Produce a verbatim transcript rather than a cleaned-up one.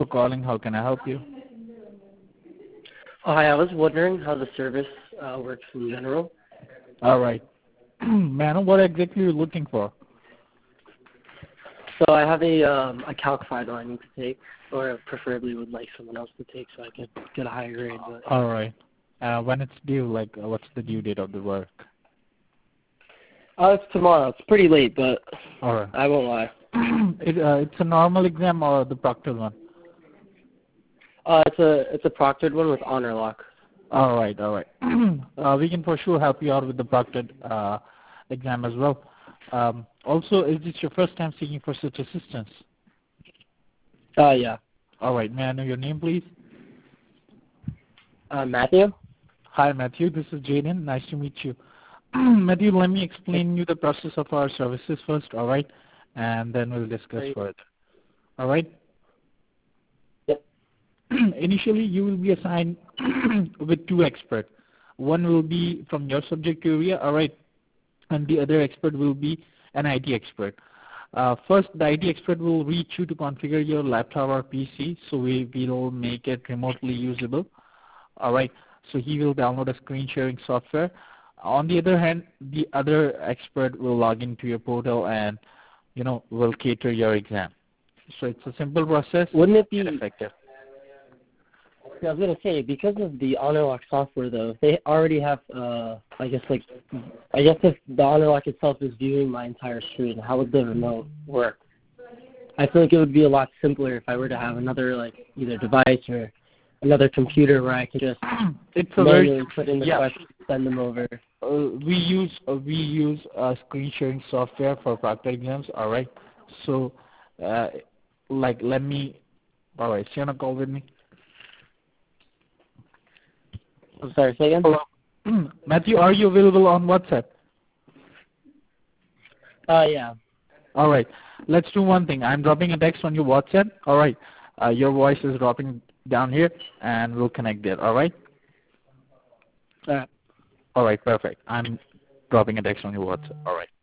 for calling. How can I help you? Oh, hi, I was wondering how the service uh, works in general. All right. May I know what exactly you're looking for? So I have a um, a calc final I need to take, or preferably would like someone else to take so I could get a higher grade. But All right. Uh, when it's due, like, uh, what's the due date of the work? uh, it's tomorrow. It's pretty late, but All right. I won't lie. it, uh, it's a normal exam or the proctored one? Uh, it's a it's a proctored one with honor lock. All right, all right. uh, we can for sure help you out with the proctored uh, exam as well. Um, also, is this your first time seeking for such assistance? Uh, yeah. All right. May I know your name, please? Uh, Matthew? Hi, Matthew. This is Jaden. Nice to meet you. Matthew, let me explain you the process of our services first, all right? And then we'll discuss Great. further. All right? Yep. Initially, you will be assigned with two experts. One will be from your subject area, all right? And the other expert will be an I T expert. Uh, first, the I T expert will reach you to configure your laptop or P C, so we will make it remotely usable. All right. So he will download a screen sharing software. On the other hand, the other expert will log into your portal and, you know, will cater your exam. So it's a simple process. Wouldn't it be effective? Yeah, I was gonna say, because of the HonorLock software, though, they already have, uh, I guess, like, I guess if the HonorLock itself is viewing my entire screen, how would the remote work? I feel like it would be a lot simpler if I were to have another, like, either device or another computer where I could just it's a manually very, put in the yeah. questions, send them over. Uh, we use uh, we use uh, screen sharing software for proctor exams. All right. So, uh, like, let me. All right. Stay on a call with me. I'm sorry, say again? Hello. Matthew, are you available on WhatsApp? Uh, yeah. All right. Let's do one thing. I'm dropping a text on your WhatsApp. All right. Uh, your voice is dropping down here, and we'll connect there. All right. All right. All right. Perfect. I'm dropping a text on your WhatsApp. All right.